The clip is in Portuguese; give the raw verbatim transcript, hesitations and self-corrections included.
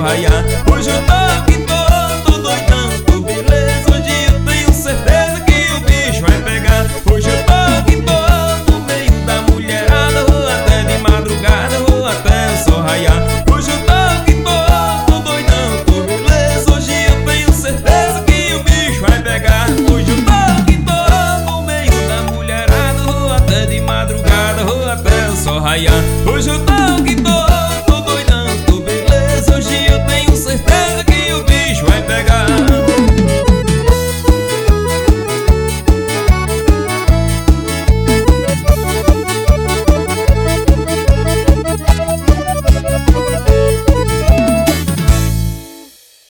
raiar. Hoje eu tô aqui todo doidão, tô beleza. Hoje eu tenho certeza que o bicho vai pegar. Hoje eu tô aqui todo no meio da mulherada, vou até de madrugada, vou até o sol raiar. Hoje eu tô aqui todo doidão, tô beleza. Hoje eu tenho certeza que o bicho vai pegar. Hoje eu tô aqui todo no meio da mulherada, vou até de madrugada, vou até o sol raiar. Hoje eu tô